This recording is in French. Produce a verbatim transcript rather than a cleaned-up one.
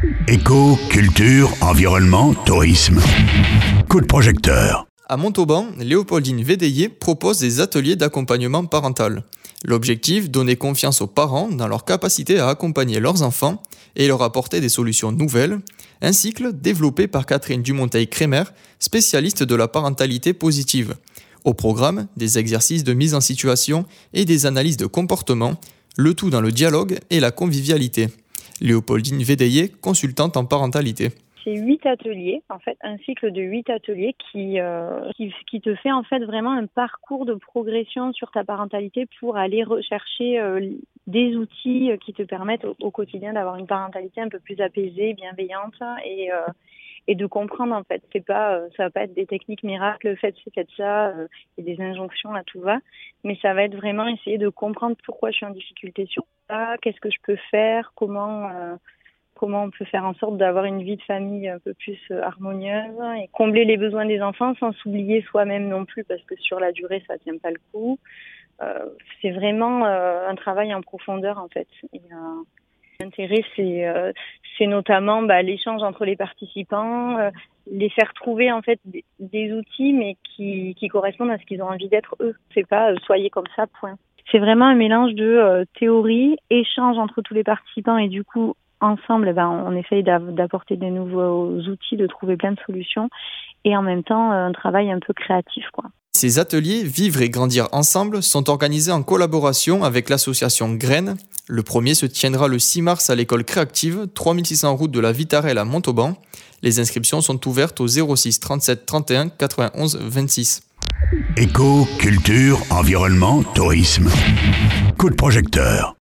Éco, culture, environnement, tourisme. Coup de projecteur. À Montauban, Léopoldine Védéier propose des ateliers d'accompagnement parental. L'objectif, donner confiance aux parents dans leur capacité à accompagner leurs enfants et leur apporter des solutions nouvelles. Un cycle développé par Catherine Dumonteil-Crémer, spécialiste de la parentalité positive. Au programme, des exercices de mise en situation et des analyses de comportement, le tout dans le dialogue et la convivialité. Léopoldine Védéier, consultante en parentalité. C'est huit ateliers, en fait, un cycle de huit ateliers qui, euh, qui, qui te fait en fait vraiment un parcours de progression sur ta parentalité pour aller rechercher euh, des outils qui te permettent au, au quotidien d'avoir une parentalité un peu plus apaisée, bienveillante et, euh, et de comprendre en fait. C'est pas, euh, ça va pas être des techniques miracles, faites ci, faites ça, euh, et des injonctions à tout va, mais ça va être vraiment essayer de comprendre pourquoi je suis en difficulté sur ça, qu'est-ce que je peux faire, comment. Euh, Comment on peut faire en sorte d'avoir une vie de famille un peu plus harmonieuse et combler les besoins des enfants sans s'oublier soi-même non plus parce que sur la durée, ça tient pas le coup. Euh, c'est vraiment euh, un travail en profondeur en fait. Et, euh, l'intérêt, c'est, euh, c'est notamment bah, l'échange entre les participants, euh, les faire trouver en fait des, des outils mais qui, qui correspondent à ce qu'ils ont envie d'être eux. C'est pas euh, soyez comme ça, point. C'est vraiment un mélange de euh, théorie, échange entre tous les participants et du coup ensemble, eh ben, on essaye d'apporter des nouveaux outils, de trouver plein de solutions et en même temps un travail un peu créatif, quoi. Ces ateliers Vivre et grandir ensemble sont organisés en collaboration avec l'association Graines. Le premier se tiendra le six mars à l'école Créactive, trois mille six cents route de la Vitarelle à Montauban. Les inscriptions sont ouvertes au zéro six trente-sept trente et un quatre-vingt-onze vingt-six. Éco, culture, environnement, tourisme. Coup de projecteur.